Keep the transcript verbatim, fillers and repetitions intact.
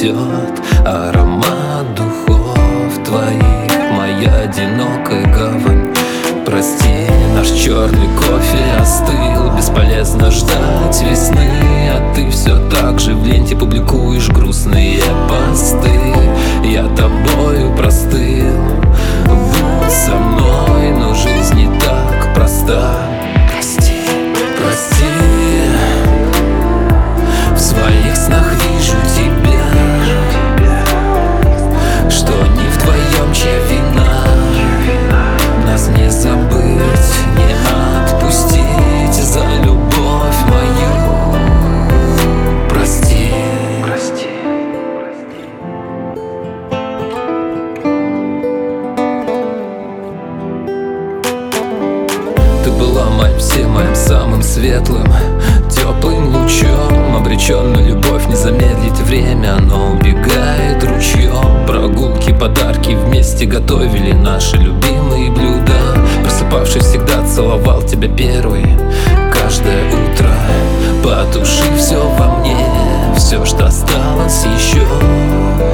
несет аромат духов твоих, моя одинокая гавань. Прости, наш черный кофе остыл, бесполезно ждать весны, а ты все так же в ленте публикуешь грустные посты. Я тобою простыл, будь со мной, но жизнь не так проста. Прости, прости, в своих снах вижу тебя, что не в твоем, чья вина. Нас не забыть, не отпустить за любовь мою. Прости, прости. Ты была моим всем, моим самым светлым, теплым лучом. Обречен на любовь, не замедлить время, оно убегает ручьем. Прогулки, подарки вместе готовили наши любимые блюда. Просыпавшись, всегда целовал тебя первый, каждое утро, потушив все во мне, все, что осталось еще.